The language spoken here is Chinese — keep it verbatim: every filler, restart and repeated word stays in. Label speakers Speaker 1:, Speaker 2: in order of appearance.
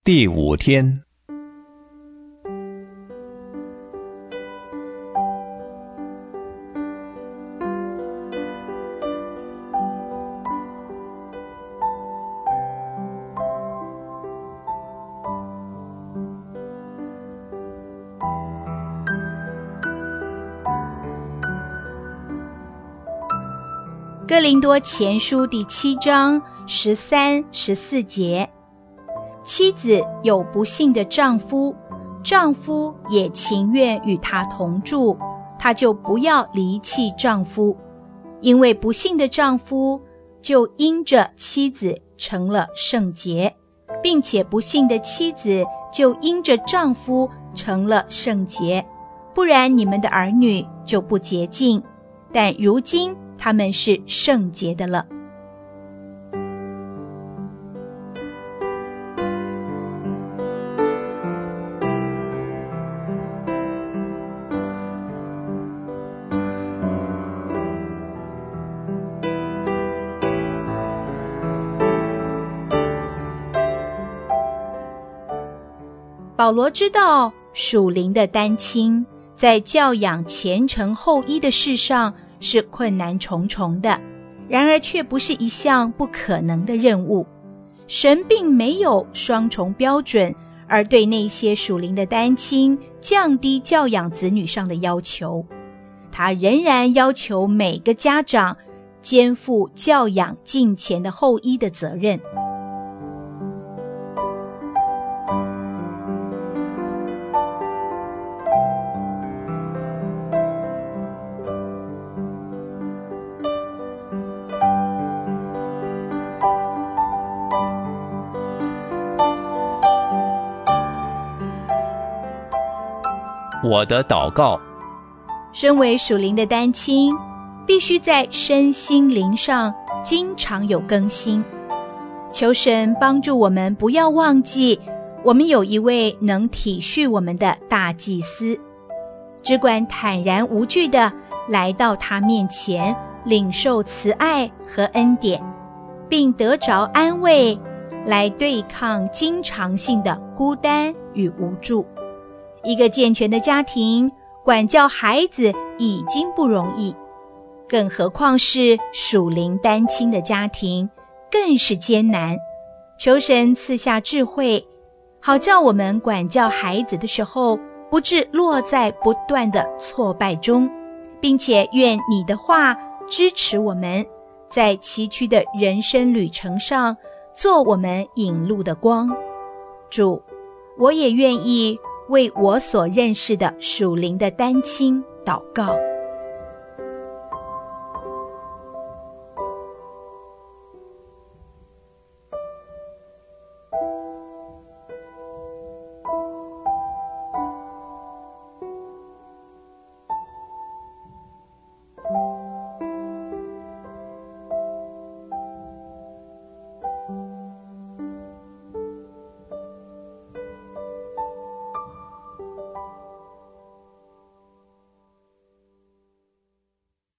Speaker 1: 第五天，
Speaker 2: 哥林多前书第七章十三、十四节，妻子有不幸的丈夫，丈夫也情愿与她同住，她就不要离弃丈夫，因为不幸的丈夫就因着妻子成了圣洁，并且不幸的妻子就因着丈夫成了圣洁，不然你们的儿女就不洁净，但如今他们是圣洁的了。保罗知道属灵的单亲在教养前程后裔的事上是困难重重的，然而却不是一项不可能的任务。神并没有双重标准，而对那些属灵的单亲降低教养子女上的要求，他仍然要求每个家长肩负教养近前的后裔的责任。
Speaker 1: 我的祷告，
Speaker 2: 身为属灵的单亲，必须在身心灵上经常有更新。求神帮助我们不要忘记，我们有一位能体恤我们的大祭司，只管坦然无惧地来到他面前，领受慈爱和恩典，并得着安慰，来对抗经常性的孤单与无助。一个健全的家庭管教孩子已经不容易，更何况是属灵单亲的家庭，更是艰难。求神赐下智慧，好叫我们管教孩子的时候不致落在不断的挫败中，并且愿你的话支持我们，在崎岖的人生旅程上做我们引路的光。主，我也愿意为我所认识的属灵的单亲祷告。